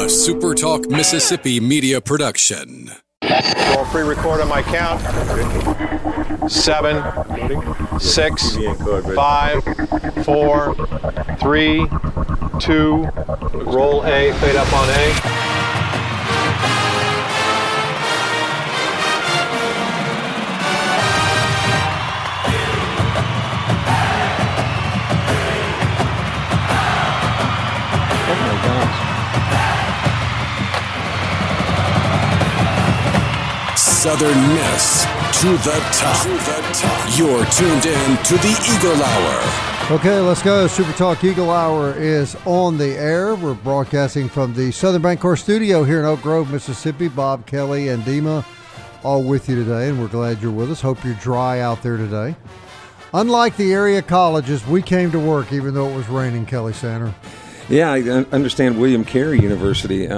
a Super Talk Mississippi media production. We'll pre-record on my count. 7, 6, 5, 4, 3, 2. Roll A, fade up on A. Southern Miss to the top. You're tuned in to the Eagle Hour. Okay, let's go. Super Talk Eagle Hour is on the air. We're broadcasting from the Southern Bancorp studio here in Oak Grove, Mississippi. Bob, Kelly, and Dima all with you today, and we're glad you're with us. Hope you're dry out there today. Unlike the area colleges, we came to work even though it was raining, Kelly Sander. Yeah, I understand William Carey University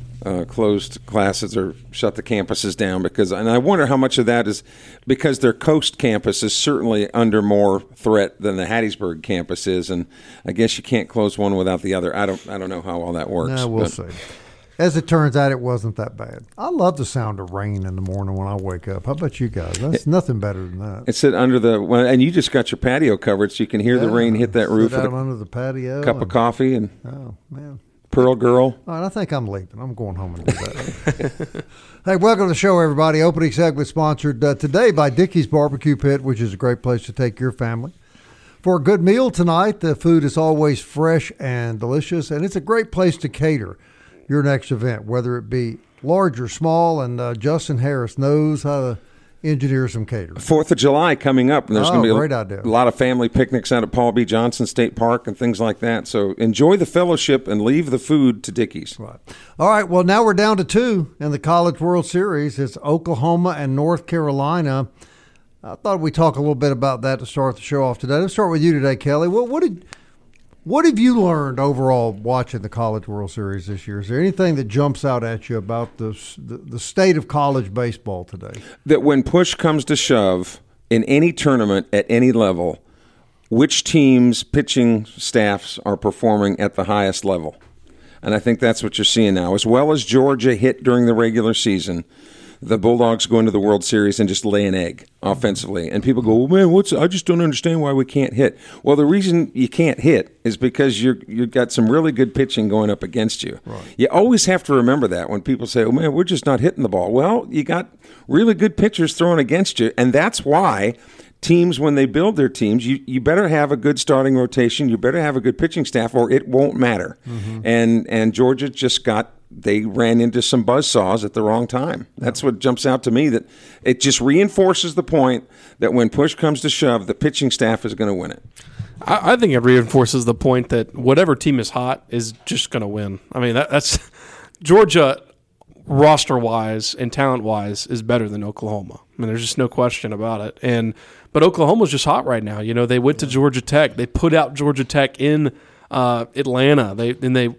closed classes or shut the campuses down and I wonder how much of that is because their coast campus is certainly under more threat than the Hattiesburg campus is, and I guess you can't close one without the other. I don't know how all that works. No, we'll see. As it turns out, it wasn't that bad. I love the sound of rain in the morning when I wake up. How about you guys? That's nothing better than that. It's under and you just got your patio covered, so you can hear the rain hit that roof. Sit out under the patio. Cup of coffee and. Oh man. Pearl Girl. All right, I think I'm leaving. I'm going home and do that. Hey, welcome to the show, everybody. Opening segment sponsored today by Dickey's Barbecue Pit, which is a great place to take your family for a good meal tonight. The food is always fresh and delicious, and it's a great place to cater your next event, whether it be large or small, and Justin Harris knows how to engineer some catering. 4th of July coming up, and there's going to be a lot of family picnics out at Paul B. Johnson State Park and things like that. So enjoy the fellowship and leave the food to Dickey's. Right. All right, well, now we're down to 2 in the College World Series. It's Oklahoma and North Carolina. I thought we'd talk a little bit about that to start the show off today. Let's start with you today, Kelly. What have you learned overall watching the College World Series this year? Is there anything that jumps out at you about the state of college baseball today? That when push comes to shove in any tournament at any level, which teams' pitching staffs are performing at the highest level? And I think that's what you're seeing now. As well as Georgia hit during the regular season, the Bulldogs go into the World Series and just lay an egg offensively. And people go, well, man, I just don't understand why we can't hit. Well, the reason you can't hit is because you've got some really good pitching going up against you. Right. You always have to remember that when people say, oh, man, we're just not hitting the ball. Well, you got really good pitchers thrown against you, and that's why teams, when they build their teams, you better have a good starting rotation. You better have a good pitching staff, or it won't matter. Mm-hmm. And Georgia they ran into some buzzsaws at the wrong time. That's what jumps out to me, that it just reinforces the point that when push comes to shove, the pitching staff is going to win it. I think it reinforces the point that whatever team is hot is just going to win. I mean, that's Georgia roster-wise and talent-wise is better than Oklahoma. I mean, there's just no question about it. But Oklahoma's just hot right now. You know, they went to Georgia Tech. They put out Georgia Tech in Atlanta. They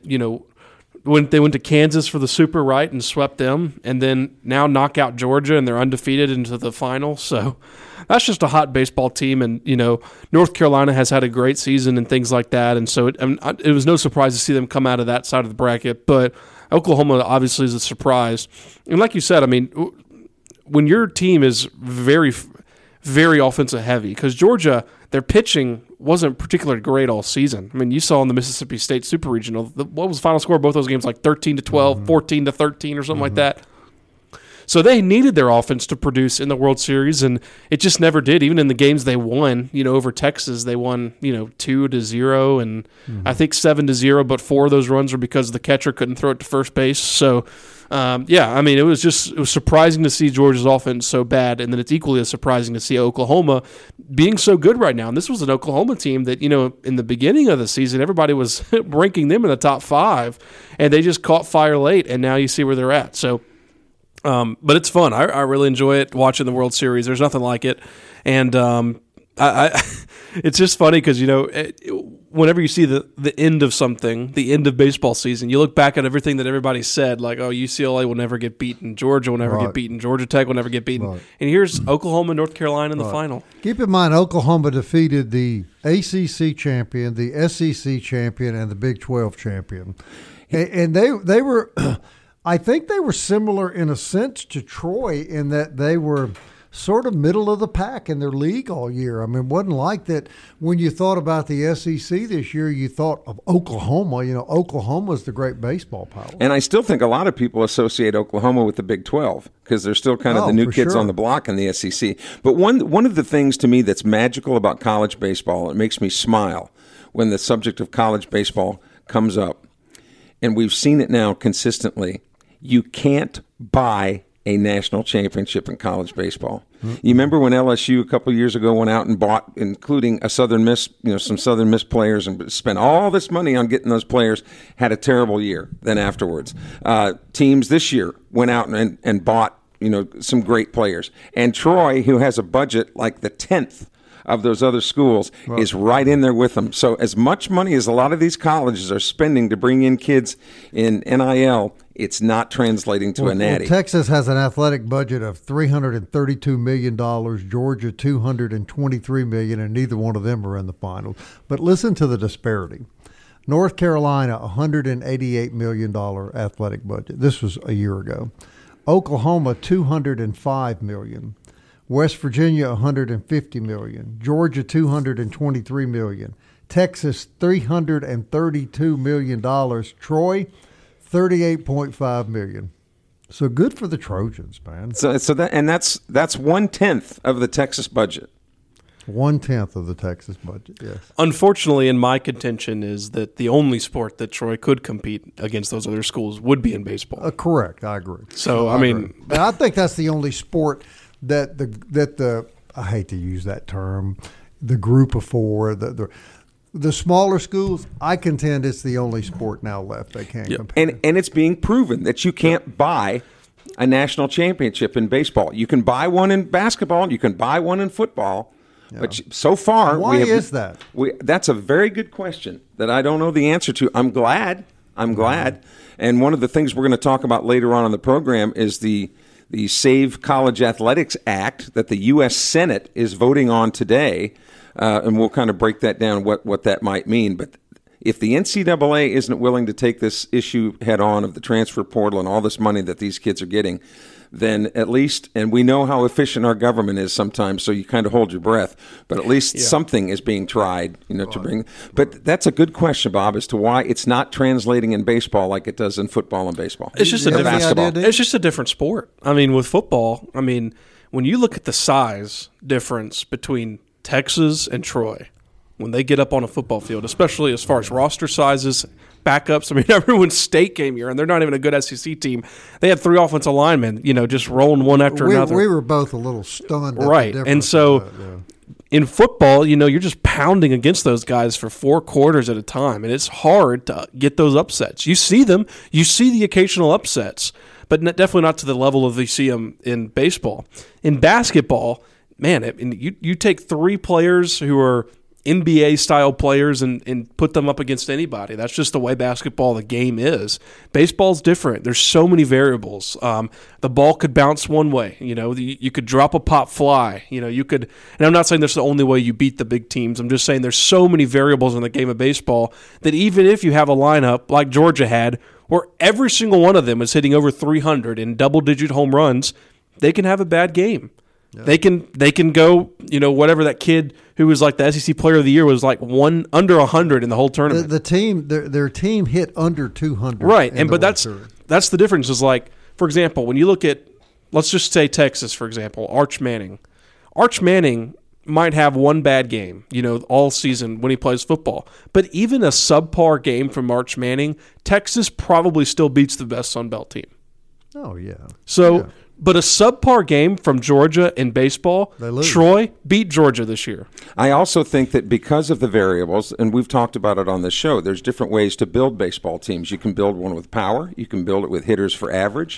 went to Kansas for the Super, right, and swept them, and then now knock out Georgia, and they're undefeated into the final. So that's just a hot baseball team, and North Carolina has had a great season and things like that, and so it was no surprise to see them come out of that side of the bracket. But Oklahoma obviously is a surprise, and like you said, I mean, when your team is very, very offensive heavy, because Georgia, their pitching wasn't particularly great all season. I mean, you saw in the Mississippi State Super Regional, what was the final score of both those games? Like 13-12, 14-13 or something like that. So they needed their offense to produce in the World Series, and it just never did. Even in the games they won, over Texas, they won, 2-0 and I think 7-0, but 4 of those runs were because the catcher couldn't throw it to first base. So, I mean, it was surprising to see Georgia's offense so bad, and then it's equally as surprising to see Oklahoma being so good right now. And this was an Oklahoma team that, in the beginning of the season, everybody was ranking them in the top 5, and they just caught fire late, and now you see where they're at. So, but it's fun. I really enjoy it, watching the World Series. There's nothing like it. And it's just funny because, whenever you see the end of something, the end of baseball season, you look back at everything that everybody said, like, oh, UCLA will never get beaten, Georgia will never get beaten, Georgia Tech will never get beaten. Right. And here's Oklahoma and North Carolina in the final. Keep in mind, Oklahoma defeated the ACC champion, the SEC champion, and the Big 12 champion. And they were, I think they were similar in a sense to Troy in that they were sort of middle of the pack in their league all year. I mean, it wasn't like that when you thought about the SEC this year, you thought of Oklahoma. You know, Oklahoma's the great baseball power. And I still think a lot of people associate Oklahoma with the Big 12 because they're still kind of the new kids on the block in the SEC. But one of the things to me that's magical about college baseball, it makes me smile when the subject of college baseball comes up, and we've seen it now consistently, you can't buy a national championship in college baseball. Mm-hmm. You remember when LSU a couple of years ago went out and bought, including a Southern Miss, some Southern Miss players, and spent all this money on getting those players, had a terrible year then afterwards. Teams this year went out and bought, some great players. And Troy, who has a budget like the 10th of those other schools, is right in there with them. So as much money as a lot of these colleges are spending to bring in kids in NIL, it's not translating to a natty. Texas has an athletic budget of $332 million, Georgia $223 million, and neither one of them are in the finals. But listen to the disparity. North Carolina, $188 million athletic budget. This was a year ago. Oklahoma, $205 million. West Virginia, $150 million. Georgia, $223 million. Texas, $332 million. Troy, $38.5 million. So good for the Trojans, man. So that's 1/10 of the Texas budget. 1/10 of the Texas budget, yes. Unfortunately, in my contention is that the only sport that Troy could compete against those other schools would be in baseball. Correct, I agree. So I think that's the only sport that the I hate to use that term, the group of four, the smaller schools, I contend it's the only sport now left they can compete. And it's being proven that you can't buy a national championship in baseball. You can buy one in basketball, you can buy one in football, but so far why is that? That's a very good question that I don't know the answer to. I'm glad. And one of the things we're going to talk about later on in the program is the Save College Athletics Act that the U.S. Senate is voting on today, and we'll kind of break that down, what that might mean. But if the NCAA isn't willing to take this issue head on of the transfer portal and all this money that these kids are getting, then at least, and we know how efficient our government is sometimes, so you kind of hold your breath, but at least something is being tried, to bring. But that's a good question, Bob, as to why it's not translating in baseball like it does in football and baseball. It's just it's just a different sport. I mean, with football, when you look at the size difference between Texas and Troy, when they get up on a football field, especially as far as roster sizes, backups. I mean, everyone's state came here, and they're not even a good SEC team. They had 3 offensive linemen, just rolling one after another. We were both a little stunned. Right, and so in football, you're just pounding against those guys for 4 quarters at a time, and it's hard to get those upsets. You see them. You see the occasional upsets, but definitely not to the level of you see them in baseball. In basketball, man, you take 3 players who are NBA-style players and put them up against anybody. That's just the way basketball, the game is. Baseball's different. There's so many variables. The ball could bounce one way. You could drop a pop fly. You could. And I'm not saying that's the only way you beat the big teams. I'm just saying there's so many variables in the game of baseball that even if you have a lineup like Georgia had, where every single one of them is hitting over 300 in double-digit home runs, they can have a bad game. Yeah. They can go, whatever that kid who was like the SEC Player of the Year was like under 100 in the whole tournament. The team, their team hit under 200. Right, but that's the difference. Is like, for example, when you look at, let's just say Texas, for example, Arch Manning. Arch Manning might have one bad game, all season when he plays football. But even a subpar game from Arch Manning, Texas probably still beats the best Sun Belt team. Oh yeah. So. Yeah. But a subpar game from Georgia in baseball, Troy beat Georgia this year. I also think that because of the variables, and we've talked about it on this show, there's different ways to build baseball teams. You can build one with power. You can build it with hitters for average.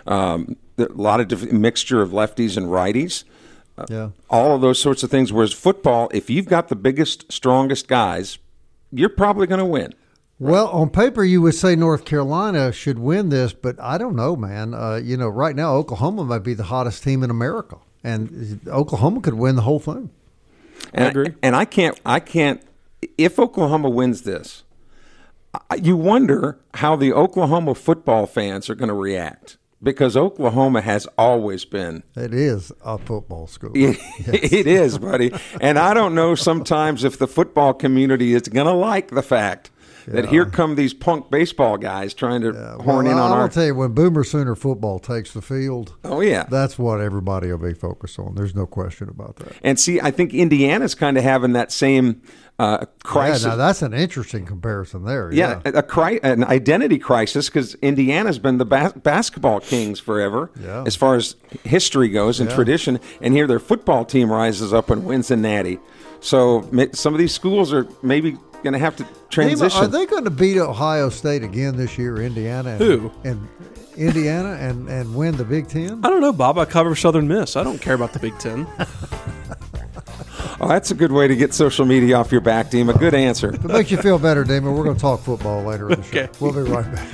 A lot of different mixture of lefties and righties. All of those sorts of things. Whereas football, if you've got the biggest, strongest guys, you're probably going to win. Well, on paper, you would say North Carolina should win this, but I don't know, man. Right now, Oklahoma might be the hottest team in America, and Oklahoma could win the whole thing. And I agree. And I can't. If Oklahoma wins this, You wonder how the Oklahoma football fans are going to react, because Oklahoma has always been. It is a football school. It is, buddy. And I don't know sometimes if the football community is going to like the fact that here come these punk baseball guys trying to horn in on our. I'll tell you, when Boomer Sooner football takes the field, that's what everybody will be focused on. There's no question about that. And see, I think Indiana's kind of having that same crisis. Yeah, now that's an interesting comparison there. Yeah, an identity crisis, because Indiana's been the basketball kings forever, as far as history goes and tradition. And here their football team rises up and wins the Natty. So some of these schools are maybe going to have to transition. Are they going to beat Ohio State again this year, Indiana? And Indiana and win the Big Ten? I don't know, Bob. I cover Southern Miss. I don't care about the Big Ten. Oh, that's a good way to get social media off your back, Dima. Good answer. If it makes you feel better, Dima, we're going to talk football later in the show. We'll be right back.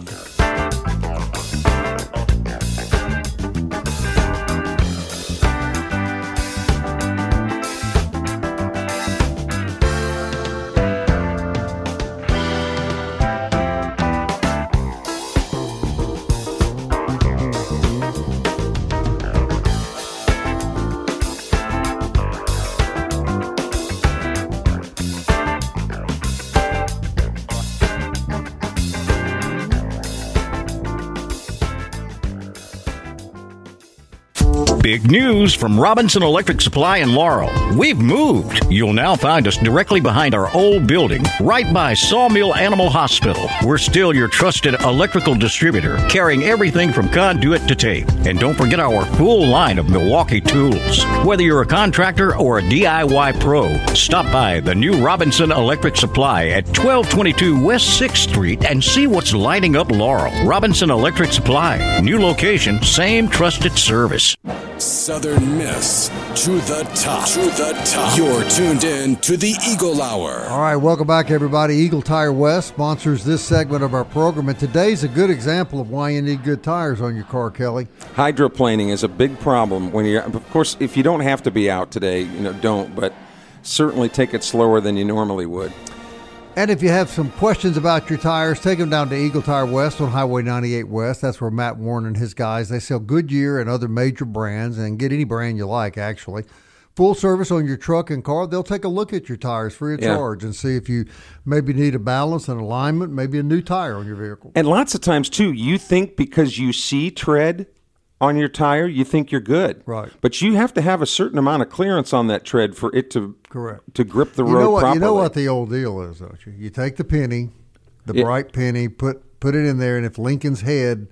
Big news from Robinson Electric Supply in Laurel. We've moved. You'll now find us directly behind our old building, right by Sawmill Animal Hospital. We're still your trusted electrical distributor, carrying everything from conduit to tape. And don't forget our full line of Milwaukee tools. Whether you're a contractor or a DIY pro, stop by the new Robinson Electric Supply at 1222 West 6th Street and see what's lighting up Laurel. Robinson Electric Supply. New location, same trusted service. Southern Miss to the top. To the top. You're tuned in to the Eagle Hour. All right, welcome back, everybody. Eagle Tire West sponsors this segment of our program, and today's a good example of why you need good tires on your car, Kelly. Hydroplaning is a big problem when you're. Of course, if you don't have to be out today, don't. But certainly take it slower than you normally would. And if you have some questions about your tires, take them down to Eagle Tire West on Highway 98 West. That's where Matt Warren and his guys, they sell Goodyear and other major brands, and get any brand you like, actually. Full service on your truck and car. They'll take a look at your tires free of charge and see if you maybe need a balance and alignment, maybe a new tire on your vehicle. And lots of times, too, you think because you see tread on your tire, you think you're good. Right. But you have to have a certain amount of clearance on that tread for it to grip the road properly. You know what the old deal is, don't you? You take the penny, the bright penny, put it in there, and if Lincoln's head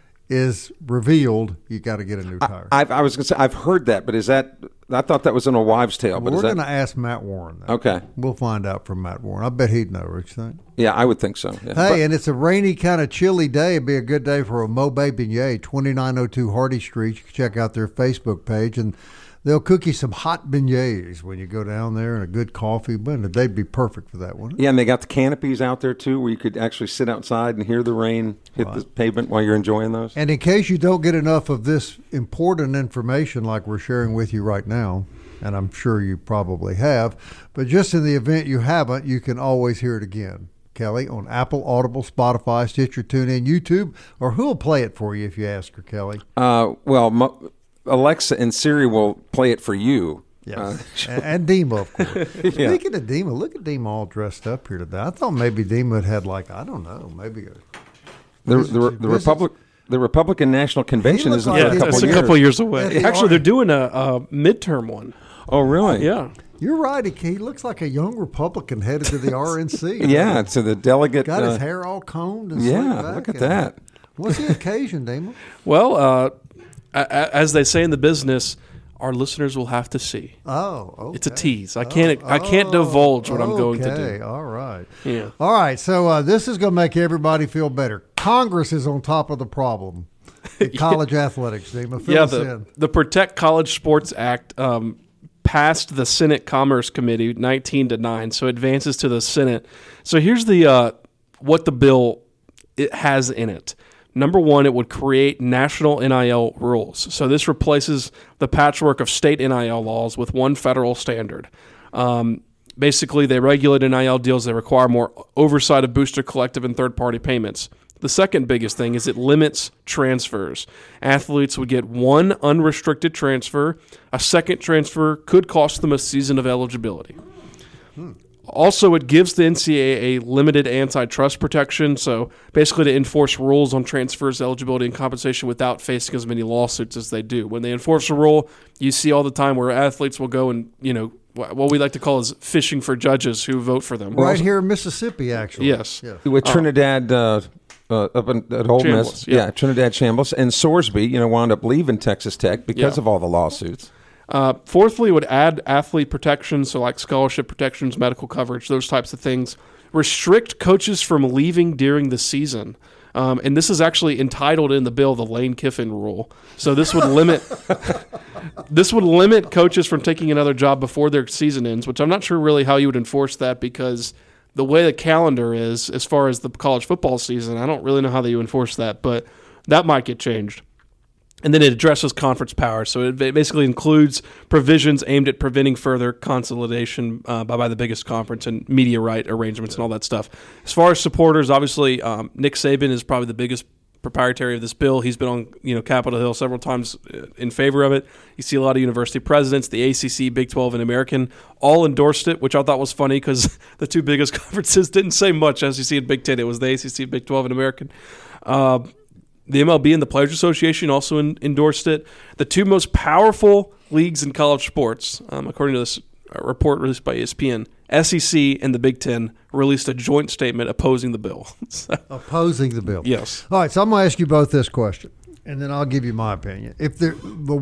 is revealed, you got to get a new tire. I was going to say, I've heard that, but is that, I thought that was in a wives' tale. Well, we're going to ask Matt Warren that. Okay. We'll find out from Matt Warren. I bet he'd know, what you think? Yeah, I would think so. Yeah. Hey, and it's a rainy, kind of chilly day. It'd be a good day for a Mobe Beignet, 2902 Hardy Street. You can check out their Facebook page, and they'll cook you some hot beignets when you go down there, and a good coffee. But they'd be perfect for that one. Yeah, and they got the canopies out there, too, where you could actually sit outside and hear the rain hit the pavement while you're enjoying those. And in case you don't get enough of this important information like we're sharing with you right now, and I'm sure you probably have, but just in the event you haven't, you can always hear it again, Kelly, on Apple, Audible, Spotify, Stitcher, TuneIn, YouTube, or who'll play it for you if you ask her, Kelly? Alexa and Siri will play it for you. Yes. And Dima, of course. Speaking of Dima, look at Dima all dressed up here today. I thought maybe Dima had maybe the Republican National Convention isn't like for a couple years away. Actually, they're doing a midterm one. Oh, really? Yeah. You're right. He looks like a young Republican headed to the RNC. Yeah, to the delegate. Got his hair all combed and yeah, look at that. What's the occasion, Dima? Well, as they say in the business, our listeners will have to see. Oh, okay. It's a tease. I can't divulge what I'm going to do. All right. Yeah. All right. So this is going to make everybody feel better. Congress is on top of the problem in college athletics, Dima. Fill us in. The Protect College Sports Act passed the Senate Commerce Committee 19-9, so it advances to the Senate. So here's the what the bill it has in it. Number one, it would create national NIL rules. So this replaces the patchwork of state NIL laws with one federal standard. Basically, they regulate NIL deals. They require more oversight of booster collective and third-party payments. The second biggest thing is it limits transfers. Athletes would get one unrestricted transfer. A second transfer could cost them a season of eligibility. Also, it gives the NCAA limited antitrust protection, so basically to enforce rules on transfers, eligibility, and compensation without facing as many lawsuits as they do. When they enforce a rule, you see all the time where athletes will go and, what we like to call is fishing for judges who vote for them. Right here in Mississippi, actually. Yes. With Trinidad at Ole Miss. Yeah. Trinidad Chambliss. And Sorsby, wound up leaving Texas Tech because of all the lawsuits. Fourthly, it would add athlete protections, so like scholarship protections, medical coverage, those types of things. Restrict coaches from leaving during the season. And this is actually entitled in the bill the Lane Kiffin rule. So this would limit coaches from taking another job before their season ends, which I'm not sure really how you would enforce that because the way the calendar is as far as the college football season, I don't really know how they enforce that, but that might get changed. And then it addresses conference power. So it basically includes provisions aimed at preventing further consolidation by the biggest conference and media right arrangements and all that stuff. As far as supporters, obviously, Nick Saban is probably the biggest proprietary of this bill. He's been on Capitol Hill several times in favor of it. You see a lot of university presidents, the ACC, Big 12, and American all endorsed it, which I thought was funny because the two biggest conferences didn't say much. As you see in Big 10, it was the ACC, Big 12, and American. The MLB and the Players Association also endorsed it. The two most powerful leagues in college sports, according to this report released by ESPN, SEC and the Big Ten released a joint statement opposing the bill. Opposing the bill. Yes. All right, so I'm going to ask you both this question, and then I'll give you my opinion. If you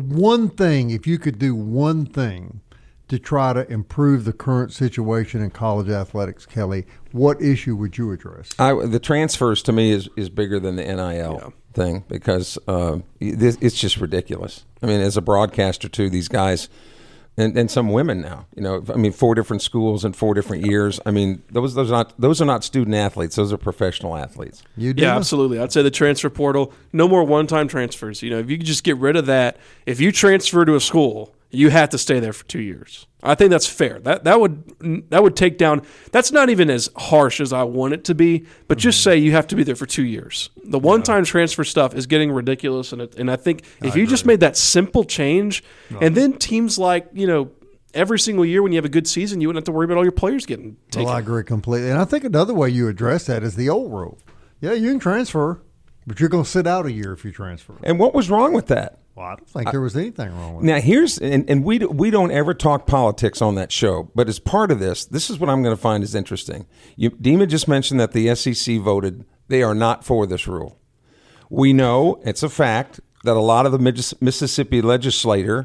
could do one thing to try to improve the current situation in college athletics, Kelly, what issue would you address? The transfers to me is bigger than the NIL thing because it's just ridiculous. I mean, as a broadcaster too, these guys and some women now, 4 different schools in 4 different years. I mean, those are not student athletes; those are professional athletes. Yeah, absolutely. I'd say the transfer portal, no more one-time transfers. If you could just get rid of that, if you transfer to a school, you have to stay there for 2 years. I think that's fair. That would take down. That's not even as harsh as I want it to be, but just say you have to be there for 2 years. The one-time transfer stuff is getting ridiculous, and I think if you just made that simple change, and then teams like every single year when you have a good season, you wouldn't have to worry about all your players getting taken. Well, I agree completely, and I think another way you address that is the old rule. Yeah, you can transfer, but you're going to sit out a year if you transfer. And what was wrong with that? Well, I don't think there was anything wrong with it. Now, we don't ever talk politics on that show, but as part of this is what I'm going to find is interesting. Dima just mentioned that the SEC voted. They are not for this rule. We know, it's a fact, that a lot of the Mississippi legislators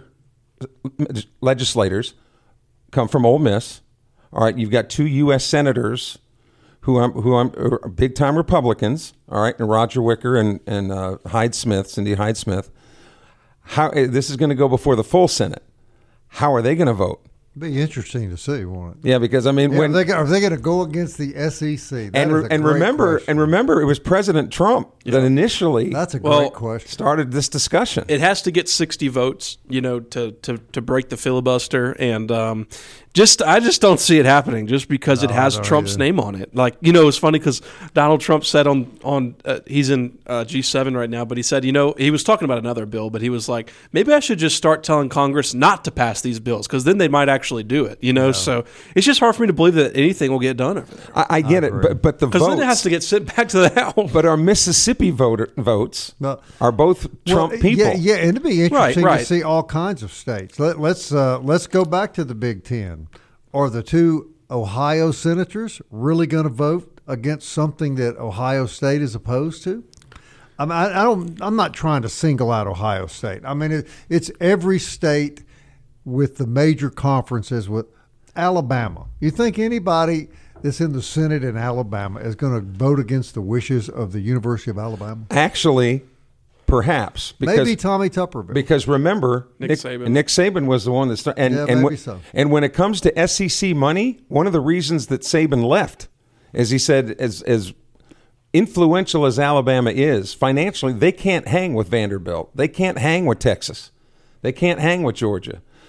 come from Ole Miss. All right, you've got 2 U.S. senators who are big-time Republicans, all right, and Roger Wicker and Cindy Hyde-Smith. How this is going to go before the full Senate. How are they going to vote? It'd be interesting to see, won't it? Yeah, because are they going to go against the SEC? Remember, it was President Trump that initially that's a great question. Started this discussion. It has to get 60 votes, to break the filibuster, and I just don't see it happening just because it has Trump's name on it. It's funny because Donald Trump said on he's in G7 right now, but he said, he was talking about another bill, but he was like, maybe I should just start telling Congress not to pass these bills because then they might actually do it, So it's just hard for me to believe that anything will get done over there. I get it, but the votes, because then it has to get sent back to the House. But our Mississippi votes are both Trump people. Yeah, and it'd be interesting to see all kinds of states. Let's go back to the Big Ten. Are the 2 Ohio senators really going to vote against something that Ohio State is opposed to? I mean, I'm not trying to single out Ohio State. I mean, it's every state with the major conferences. With Alabama, you think anybody that's in the Senate in Alabama is going to vote against the wishes of the University of Alabama? Actually, perhaps. Maybe Tommy Tuberville. Because remember, Nick Saban was the one that started. And when it comes to SEC money, one of the reasons that Saban left, as he said, as influential as Alabama is, financially, they can't hang with Vanderbilt. They can't hang with Texas. They can't hang with Georgia.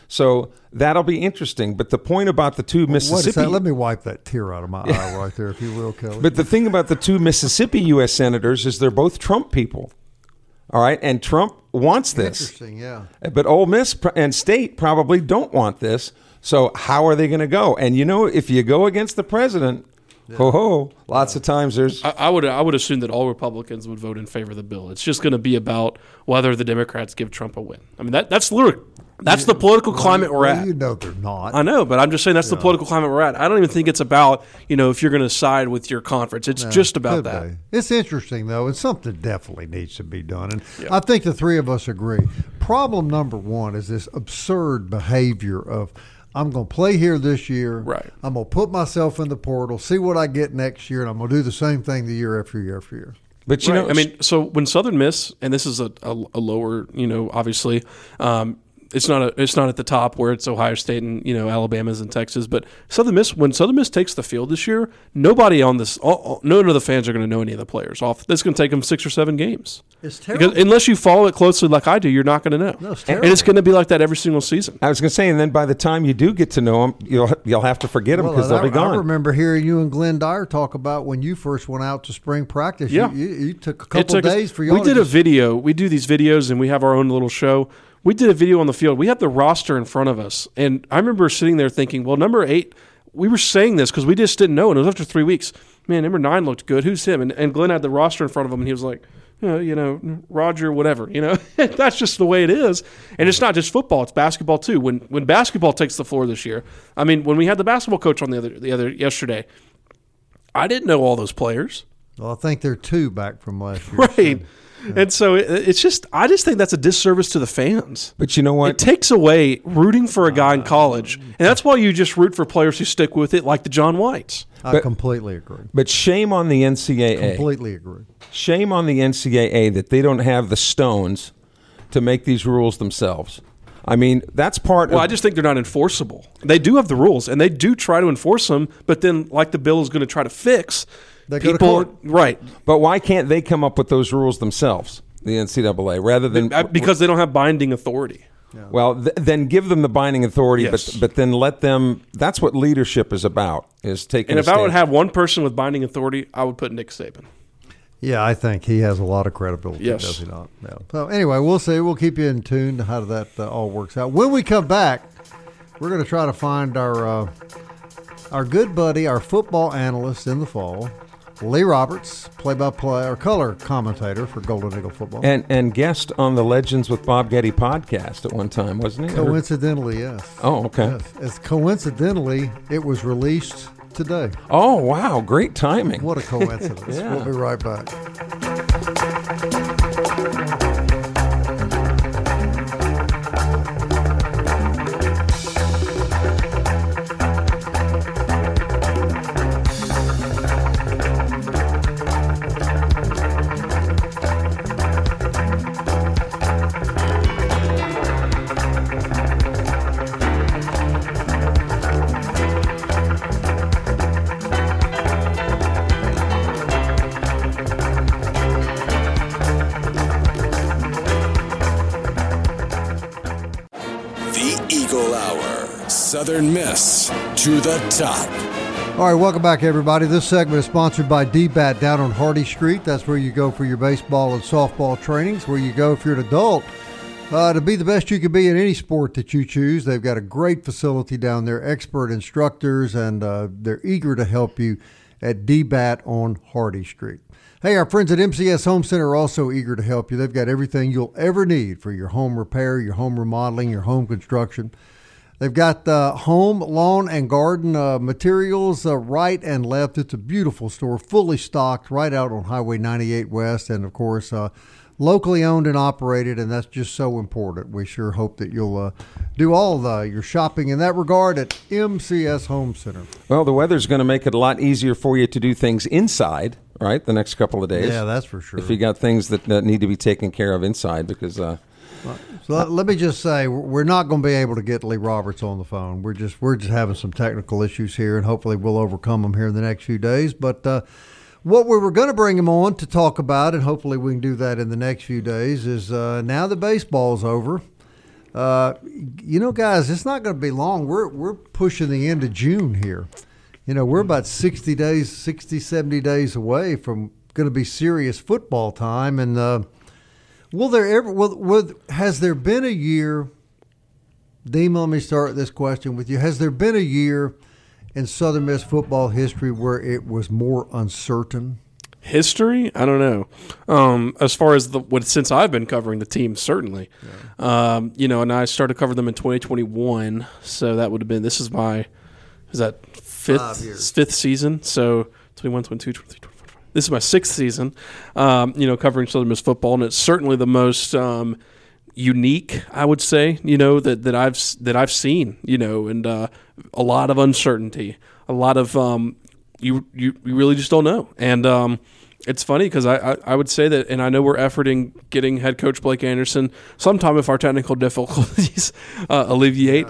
So that'll be interesting. But the point about the two Mississippi... What is that? Let me wipe that tear out of my eye right there, if you will, Kelly. But the thing about the two Mississippi U.S. senators is they're both Trump people. All right? And Trump wants this. Interesting, yeah. But Ole Miss and State probably don't want this. So how are they going to go? And, if you go against the president... lots of times there's... I would assume that all Republicans would vote in favor of the bill. It's just going to be about whether the Democrats give Trump a win. I mean, that's literally... That's the political climate we're at. You know they're not. I know, but I'm just saying that's the political climate we're at. I don't even think it's about, if you're going to side with your conference. It's just about that. It's interesting, though, and something definitely needs to be done. And I think the three of us agree. Problem number one is this absurd behavior of, I'm going to play here this year. Right. I'm going to put myself in the portal, see what I get next year, and I'm going to do the same thing the year after year after year. But, so when Southern Miss, and this is a lower, obviously, it's not at the top where it's Ohio State and Alabama's and Texas, but when Southern Miss takes the field this year, nobody on this, none of the fans are going to know any of the players off. It's going to take them 6 or 7 games. It's terrible. Because unless you follow it closely like I do, you're not going to know. No, it's and it's going to be like that every single season. I was going to say, and then by the time you do get to know them, you'll have to forget them because they'll be gone. I remember hearing you and Glenn Dyer talk about when you first went out to spring practice. Yeah. You took a couple of days for you. We did a video. We do these videos, and we have our own little show. We did a video on the field. We had the roster in front of us, and I remember sitting there thinking, well, number 8, we were saying this because we just didn't know, and it was after 3 weeks. Man, number 9 looked good. Who's him? And Glenn had the roster in front of him, and he was like, Roger, whatever. That's just the way it is. And it's not just football; it's basketball too. When basketball takes the floor this year, I mean, when we had the basketball coach on the other yesterday, I didn't know all those players. Well, I think they're 2 back from last year. Right. Yeah. And so it's just, I just think that's a disservice to the fans. But you know what? It takes away rooting for a guy in college. And that's why you just root for players who stick with it, like the John Whites. I completely agree. But shame on the NCAA. Completely agree. Shame on the NCAA that they don't have the stones to make these rules themselves. I mean, that's part of... Well, I just think they're not enforceable. They do have the rules, and they do try to enforce them, but then, like the bill is going to try to fix... They go to court. Right. But why can't they come up with those rules themselves, the NCAA, rather than... Because they don't have binding authority. Yeah. Well, then give them the binding authority, yes. but then let them... That's what leadership is about, is taking And if I would have one person with binding authority, I would put Nick Saban. Yeah, I think he has a lot of credibility, yes. does he not? Yeah. So anyway, we'll see. We'll keep you in tune to how that all works out. When we come back, we're going to try to find our good buddy, our football analyst in the fall, Lee Roberts, play-by-play or color commentator for Golden Eagle football, and guest on the Legends with Bob Getty podcast at one time, wasn't he? Coincidentally, yes. Oh, okay. Yes. As coincidentally, it was released today. Oh, wow! Great timing. What a coincidence! Yeah. We'll be right back. Southern Miss to the top. All right, welcome back, everybody. This segment is sponsored by D-Bat down on Hardy Street. That's where you go for your baseball and softball trainings, where you go if you're an adult to be the best you can be in any sport that you choose. They've got a great facility down there, expert instructors, and they're eager to help you at D-Bat on Hardy Street. Hey, our friends at MCS Home Center are also eager to help you. They've got everything you'll ever need for your home repair, your home remodeling, your home construction. They've got home, lawn, and garden materials right and left. It's a beautiful store, fully stocked, right out on Highway 98 West, and, of course, locally owned and operated, and that's just so important. We sure hope that you'll do all your shopping in that regard at MCS Home Center. Well, the weather's going to make it a lot easier for you to do things inside, right, the next couple of days. Yeah, that's for sure. If you got things that need to be taken care of inside, because... So let me just say, we're not going to be able to get Lee Roberts on the phone. We're just having some technical issues here, and hopefully we'll overcome them here in the next few days. But what we were going to bring him on to talk about, and hopefully we can do that in the next few days, is now that baseball's over, Guys, it's not going to be long. We're pushing the end of June here. We're about 60 days, 60, 70 days away from going to be serious football time. And has there been a year, Dean, let me start this question with you. Has there been a year in Southern Miss football history where it was more uncertain? History? I don't know. As far as since I've been covering the team, certainly. Yeah. And I started covering them in 2021, so that would have been, this is that fifth season? So 21, 22, 23, 24. This is my sixth season, covering Southern Miss football, and it's certainly the most unique, I would say, that I've seen, and a lot of uncertainty, a lot of you really just don't know. And it's funny because I would say that, and I know we're efforting getting head coach Blake Anderson sometime if our technical difficulties alleviate.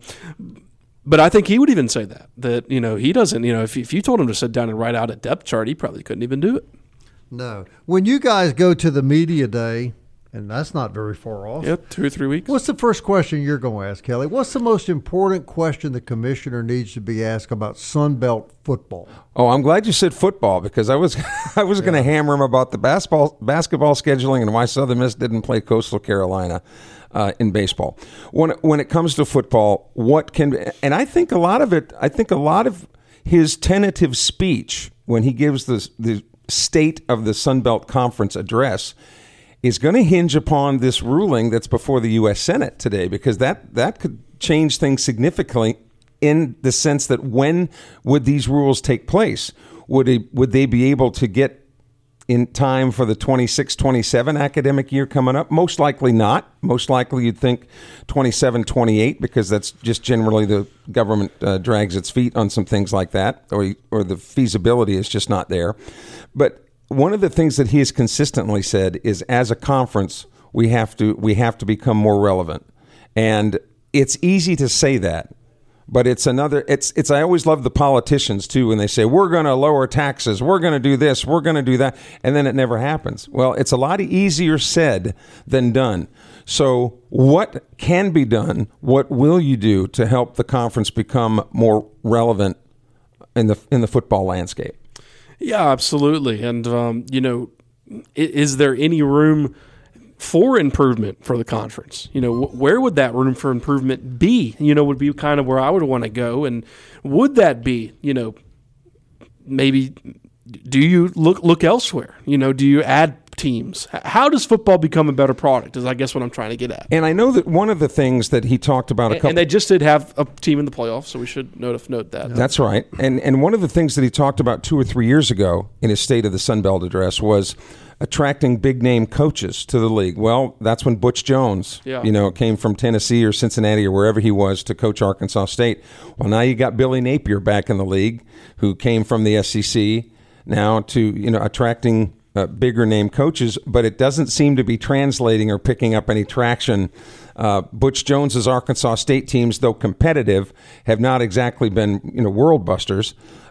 But I think he would even say that he doesn't, if you told him to sit down and write out a depth chart, he probably couldn't even do it. No. When you guys go to the media day, and that's not very far off. Yep, 2 or 3 weeks. What's the first question you're going to ask, Kelly? What's the most important question the commissioner needs to be asked about Sunbelt football? Oh, I'm glad you said football because I was going to hammer him about the basketball scheduling and why Southern Miss didn't play Coastal Carolina in baseball. When it comes to football, and I think a lot of his tentative speech when he gives the state of the Sunbelt Conference address is going to hinge upon this ruling that's before the U.S. Senate today, because that could change things significantly in the sense that when would these rules take place? Would they be able to get in time for the 26-27 academic year coming up? Most likely not. Most likely you'd think 27-28, because that's just generally the government drags its feet on some things like that, or the feasibility is just not there. But one of the things that he has consistently said is, as a conference, we have to become more relevant. And it's easy to say that, but I always love the politicians too when they say, we're going to lower taxes, we're going to do this, we're going to do that, and then it never happens. Well, it's a lot easier said than done. So what can be done? What will you do to help the conference become more relevant in the football landscape? Yeah, absolutely. And, is there any room for improvement for the conference? Where would that room for improvement be? Would be kind of where I would want to go. And would that be, maybe do you look elsewhere? Do you add teams? How does football become a better product is, I guess, what I'm trying to get at. And I know that one of the things that he talked about and they just did have a team in the playoffs, so we should note that. That's right. And one of the things that he talked about 2 or 3 years ago in his State of the Sun Belt address was attracting big-name coaches to the league. Well, that's when Butch Jones, came from Tennessee or Cincinnati or wherever he was to coach Arkansas State. Well, now you got Billy Napier back in the league, who came from the SEC, now to, attracting bigger name coaches, but it doesn't seem to be translating or picking up any traction. Butch Jones's Arkansas State teams, though competitive, have not exactly been world busters.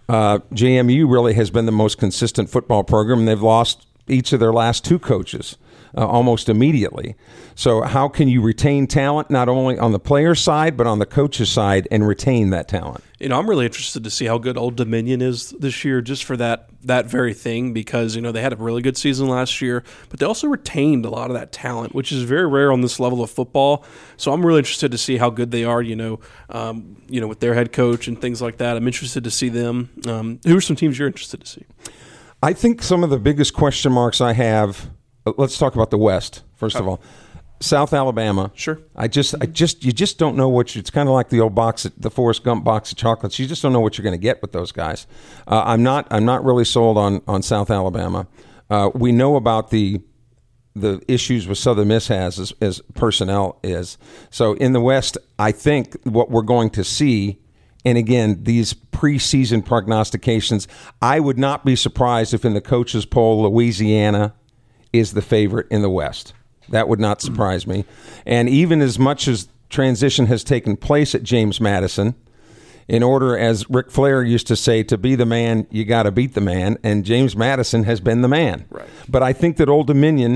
JMU really has been the most consistent football program, and they've lost each of their last 2 coaches almost immediately. So how can you retain talent not only on the player side but on the coach's side and retain that talent? I'm really interested to see how good Old Dominion is this year, just for that very thing, because they had a really good season last year, but they also retained a lot of that talent, which is very rare on this level of football. So I'm really interested to see how good they are, with their head coach and things like that. I'm interested to see them. Who are some teams you're interested to see? I think some of the biggest question marks I have. Let's talk about the West first of all. South Alabama. Sure. You just don't know it's kind of like the old the Forrest Gump box of chocolates. You just don't know what you're going to get with those guys. I'm not really sold on South Alabama. We know about the issues with Southern Miss has as personnel is. So in the West, I think what we're going to see, and again, these preseason prognostications, I would not be surprised if in the coaches poll, Louisiana is the favorite in the West. That would not surprise me. And even as much as transition has taken place at James Madison, in order, as Ric Flair used to say, to be the man, you got to beat the man, and James Madison has been the man. Right. But I think that Old Dominion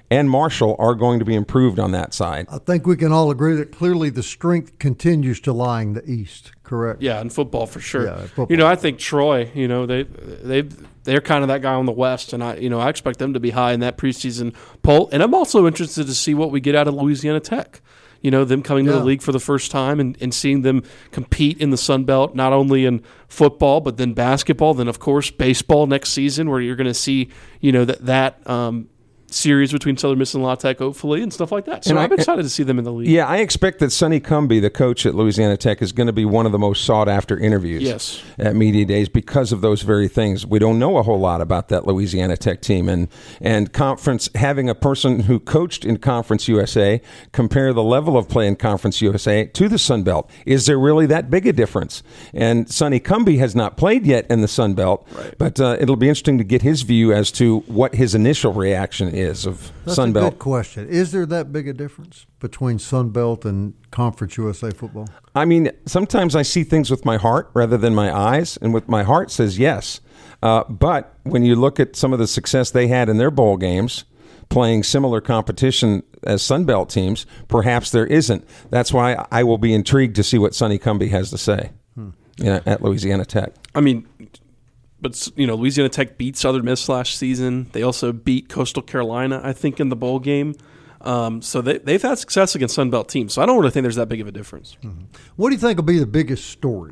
and Marshall are going to be improved on that side. I think we can all agree that clearly the strength continues to lie in the East, correct? Yeah, in football for sure. Yeah, football. I think Troy, they're kind of that guy on the West, and I expect them to be high in that preseason poll. And I'm also interested to see what we get out of Louisiana Tech. Them coming to the league for the first time and seeing them compete in the Sun Belt, not only in football, but then basketball, then, of course, baseball next season, where you're going to see, that series between Southern Miss and La Tech, hopefully, and stuff like that. So I'm excited to see them in the league. Yeah, I expect that Sonny Cumbie, the coach at Louisiana Tech, is going to be one of the most sought-after interviews at Media Days because of those very things. We don't know a whole lot about that Louisiana Tech team. And conference, having a person who coached in Conference USA compare the level of play in Conference USA to the Sun Belt. Is there really that big a difference? And Sonny Cumbie has not played yet in the Sun Belt, but it'll be interesting to get his view as to what his initial reaction is of Sun Belt. That's a good question. Is there that big a difference between Sun Belt and Conference USA football? I mean, sometimes I see things with my heart rather than my eyes, and with my heart says yes. But when you look at some of the success they had in their bowl games, playing similar competition as Sun Belt teams, perhaps there isn't. That's why I will be intrigued to see what Sonny Cumbie has to say at Louisiana Tech. I mean, but Louisiana Tech beat Southern Miss last season. They also beat Coastal Carolina, I think, in the bowl game. So they've had success against Sun Belt teams. So I don't really think there's that big of a difference. Mm-hmm. What do you think will be the biggest story?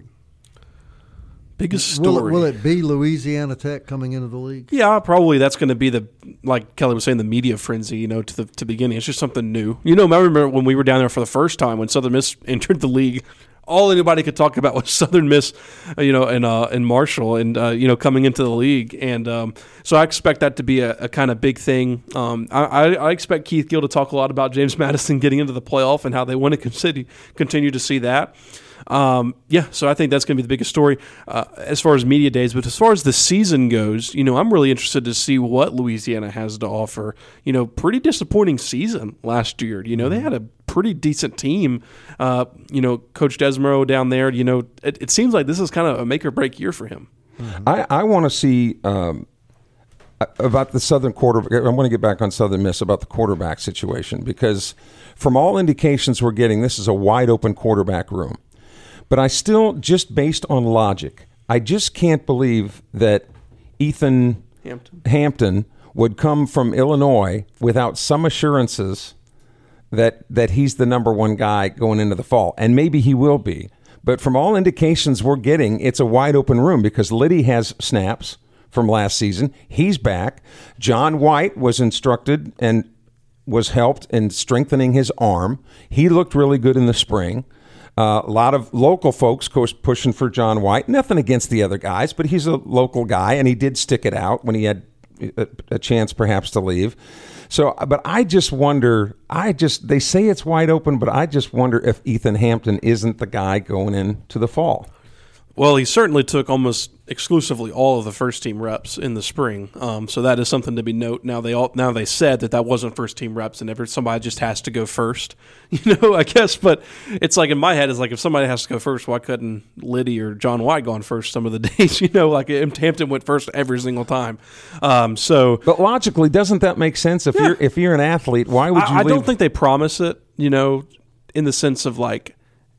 Biggest story? Will it be Louisiana Tech coming into the league? Yeah, probably. That's going to be like Kelly was saying, the media frenzy. To beginning, it's just something new. I remember when we were down there for the first time when Southern Miss entered the league. All anybody could talk about was Southern Miss, and Marshall, and coming into the league, and so I expect that to be a kind of big thing. I expect Keith Gill to talk a lot about James Madison getting into the playoff and how they want to continue to see that. So I think that's going to be the biggest story as far as media days. But as far as the season goes, I'm really interested to see what Louisiana has to offer. Pretty disappointing season last year. They had a pretty decent team. Coach Desmero down there, it seems like this is kind of a make or break year for him. Mm-hmm. I want to see about the Southern quarterback. I want to get back on Southern Miss about the quarterback situation, because from all indications we're getting, this is a wide open quarterback room. But I still, just based on logic, I just can't believe that Ethan Hampton would come from Illinois without some assurances that he's the number one guy going into the fall. And maybe he will be. But from all indications we're getting, it's a wide open room because Liddy has snaps from last season. He's back. John White was instructed and was helped in strengthening his arm. He looked really good in the spring. A lot of local folks pushing for John White. Nothing against the other guys, but he's a local guy, and he did stick it out when he had a chance perhaps to leave. So, but I just wonder, they say it's wide open, but I just wonder if Ethan Hampton isn't the guy going into the fall. Well, he certainly took almost exclusively all of the first team reps in the spring, so that is something to be noted. Now they said that wasn't first team reps, and somebody just has to go first, I guess. But it's like in my head, it's like if somebody has to go first, why couldn't Liddy or John White go on first some of the days? Like Hampton went first every single time. But logically, doesn't that make sense? If you're an athlete, why would you? I don't think they promise it, in the sense of like,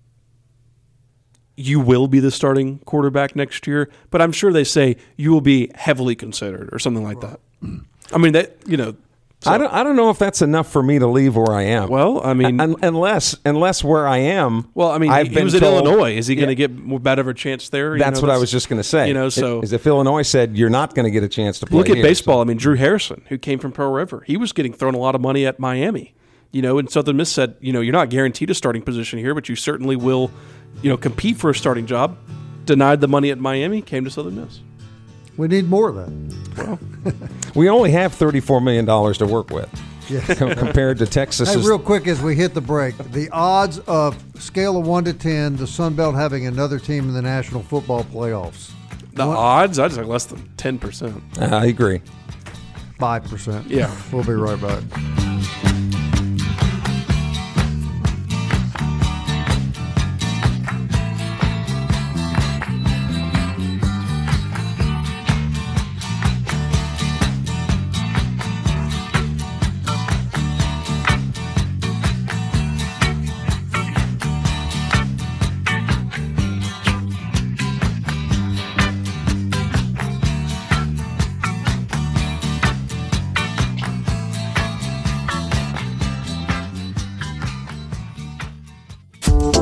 you will be the starting quarterback next year, but I'm sure they say you will be heavily considered or something like that. I mean, So, I don't know if that's enough for me to leave where I am. Well, I mean, unless where I am. Well, I mean, he was in Illinois. Is he going to get better of a chance there? That's what I was just going to say. Is if Illinois said you're not going to get a chance to play. Look at baseball. I mean, Drew Harrison, who came from Pearl River, he was getting thrown a lot of money at Miami. And Southern Miss said, you're not guaranteed a starting position here, but you certainly will, compete for a starting job. Denied the money at Miami, came to Southern Miss. We need more of that. Well, we only have $34 million to work with. Yeah. Compared to Texas. Hey, real quick as we hit the break, the odds of scale of 1 to 10, the Sun Belt having another team in the National Football Playoffs. The odds? I'd say less than 10%. I agree. 5%. Yeah. We'll be right back.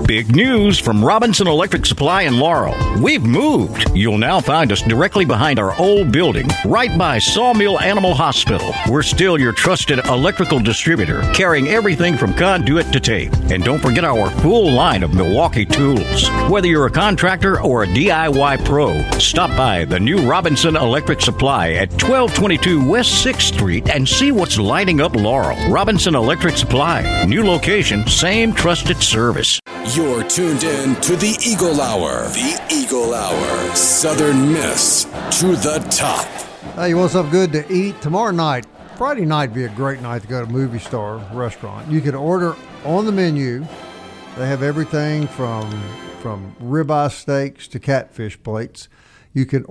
Big news from Robinson Electric Supply in Laurel. We've moved. You'll now find us directly behind our old building, right by Sawmill Animal Hospital. We're still your trusted electrical distributor, carrying everything from conduit to tape. And don't forget our full line of Milwaukee tools. Whether you're a contractor or a DIY pro, stop by the new Robinson Electric Supply at 1222 West 6th Street and see what's lighting up Laurel. Robinson Electric Supply. New location, same trusted service. You're tuned in to the Eagle Hour. The Eagle Hour. Southern Miss to the top. Hey, you want something good to eat? Tomorrow night, Friday night would be a great night to go to Movie Star restaurant. You can order on the menu. They have everything from ribeye steaks to catfish plates. You can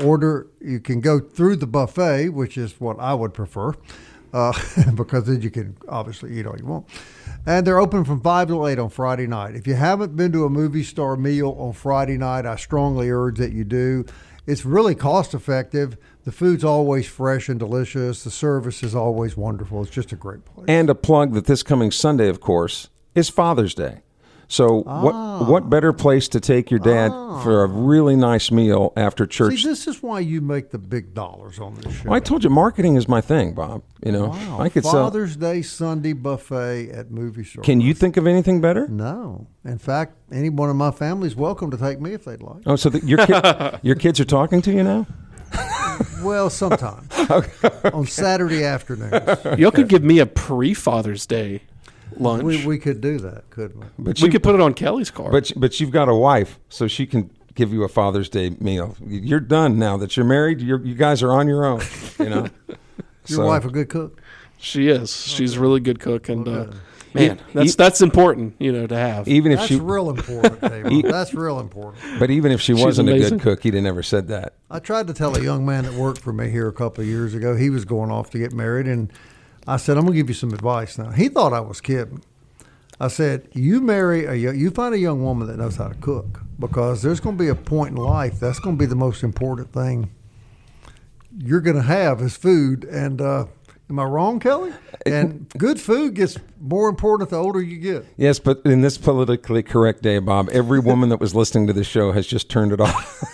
go through the buffet, which is what I would prefer, because then you can obviously eat all you want. And they're open from 5 to 8 on Friday night. If you haven't been to a Movie Star meal on Friday night, I strongly urge that you do. It's really cost effective. The food's always fresh and delicious. The service is always wonderful. It's just a great place. And a plug that this coming Sunday, of course, is Father's Day. So what better place to take your dad for a really nice meal after church? See, this is why you make the big dollars on this show. Well, I told you, marketing is my thing, Bob. You know, Wow. I could Father's Day Sunday buffet at Movie Star. Can you think of anything better? No. In fact, anyone in my family is welcome to take me if they'd like. Oh, so your kids are talking to you now? Well, sometimes. On Saturday afternoons. Y'all could give me a pre-Father's Day lunch. We could do that, couldn't we? But we could put it on Kelly's card. But you've got a wife, so she can give you a Father's Day meal. You're done now that you're married. You guys are on your own. You know. Your wife a good cook? She is. She's a really good cook, and man, that's important, to have. Even if That's she real important, Dave. That's real important. But even if she wasn't a good cook, he'd have never said that. I tried to tell a young man that worked for me here a couple of years ago. He was going off to get married, and I said, I'm going to give you some advice now. He thought I was kidding. I said, you find a young woman that knows how to cook, because there's going to be a point in life that's going to be the most important thing you're going to have is food. And am I wrong, Kelly? And good food gets more important the older you get. Yes, but in this politically correct day, Bob, every woman that was listening to this show has just turned it off.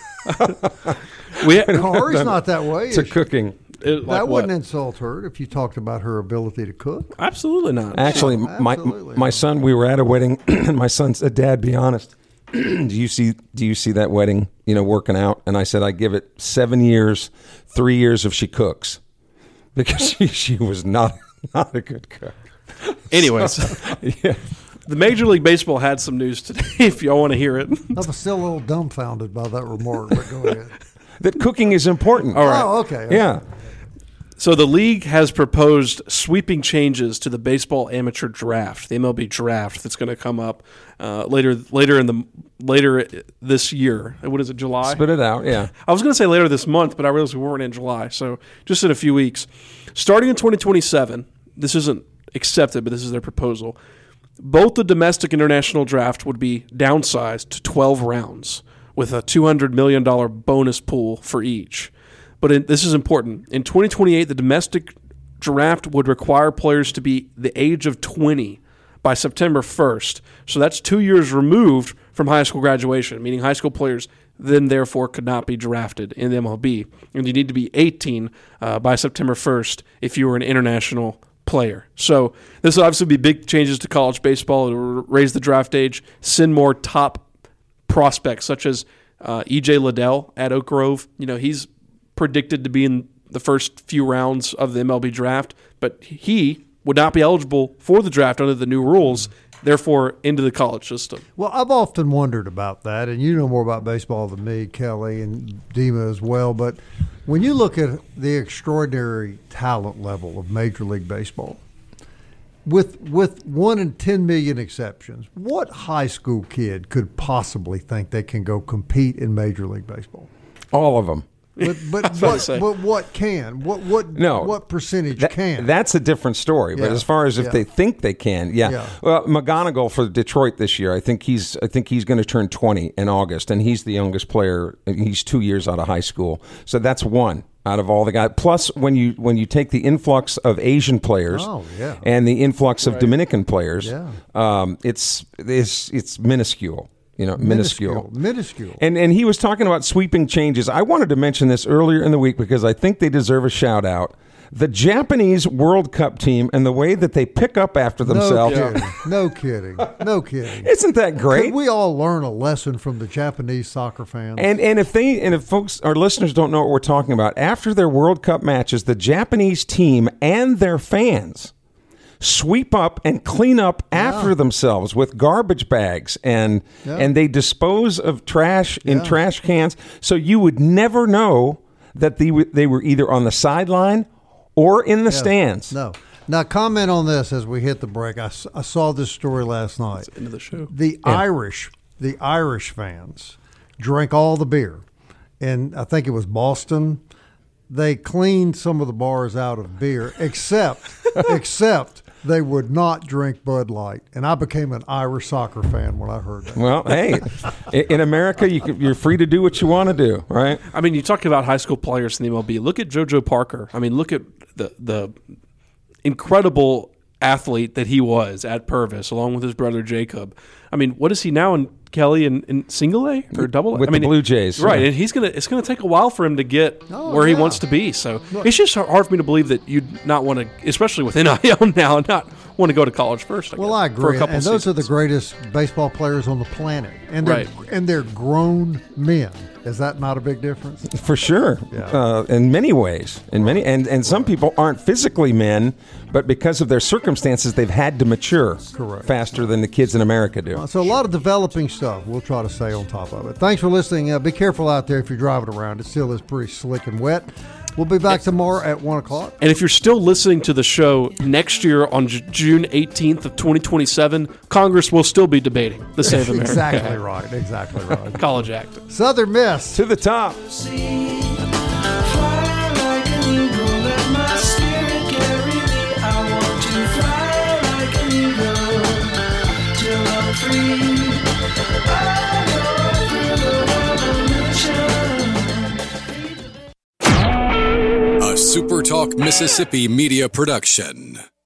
Corey's not that way. To cooking. That wouldn't insult her if you talked about her ability to cook. Absolutely not. Actually, my son, we were at a wedding, and my son said, Dad, be honest. Do you see that wedding, working out? And I said, I give it 7 years, 3 years if she cooks. Because she was not a good cook. Anyways, Yeah. the Major League Baseball had some news today, if y'all want to hear it. I was still a little dumbfounded by that remark, but go ahead. That cooking is important. All right. Oh, okay. Yeah. So the league has proposed sweeping changes to the baseball amateur draft, the MLB draft, that's going to come up later this year. What is it, July? Spit it out, yeah. I was going to say later this month, but I realized we weren't in July, so just in a few weeks. Starting in 2027, this isn't accepted, but this is their proposal. Both the domestic and international draft would be downsized to 12 rounds with a $200 million bonus pool for each. But this is important. In 2028, the domestic draft would require players to be the age of 20 by September 1st. So that's 2 years removed from high school graduation, meaning high school players then therefore could not be drafted in the MLB. And you need to be 18 by September 1st if you were an international player. So this will obviously be big changes to college baseball. It will raise the draft age, send more top prospects such as E.J. Liddell at Oak Grove. He's predicted to be in the first few rounds of the MLB draft, but he would not be eligible for the draft under the new rules, therefore into the college system. Well, I've often wondered about that, and you know more about baseball than me, Kelly, and Dima as well, but when you look at the extraordinary talent level of Major League Baseball, with 1 in 10 million exceptions, what high school kid could possibly think they can go compete in Major League Baseball? All of them. But what can? What percentage can? That's a different story. But as far as if they think they can, Well, McGonigal for Detroit this year, I think he's going to turn 20 in August, and he's the youngest player. He's 2 years out of high school, so that's one. out of all the guys. Plus, when you take the influx of Asian players and the influx of Dominican players, it's minuscule. Minuscule. And he was talking about sweeping changes. I wanted to mention this earlier in the week because I think they deserve a shout out. The Japanese World Cup team and the way that they pick up after themselves. No kidding. Isn't that great? Could we all learn a lesson from the Japanese soccer fans? And if folks, our listeners don't know what we're talking about, after their World Cup matches, the Japanese team and their fans sweep up and clean up after themselves with garbage bags and they dispose of trash in trash cans. So you would never know that they were either on the sideline or in the stands. No. Now, comment on this as we hit the break. I saw this story last night. That's the end of the show. The Irish fans drank all the beer. And I think it was Boston. They cleaned some of the bars out of beer, except they would not drink Bud Light. And I became an Irish soccer fan when I heard that. Well, hey, in America, you're free to do what you want to do, right? I mean, you talk about high school players in the MLB. Look at JoJo Parker. I mean, look at the incredible athlete that he was at Purvis, along with his brother Jacob. I mean, what is he now in Kelly in single A or double A? With the Blue Jays. Right, and it's gonna take a while for him to get where he wants to be. So it's just hard for me to believe that you'd not want to, especially with NIL now, not want to go to college first. I agree. For a couple and those seasons. are the greatest baseball players on the planet. And they're grown men. Is that not a big difference? For sure. Yeah. In many ways. And some people aren't physically men, but because of their circumstances, they've had to mature faster than the kids in America do. So a lot of developing stuff we'll try to stay on top of it. Thanks for listening. Be careful out there if you're driving around. It still is pretty slick and wet. We'll be back tomorrow at 1 o'clock. And if you're still listening to the show next year on June 18th of 2027, Congress will still be debating the Save America Exactly right. College Act. Southern Miss. To the top. A SuperTalk Mississippi media production.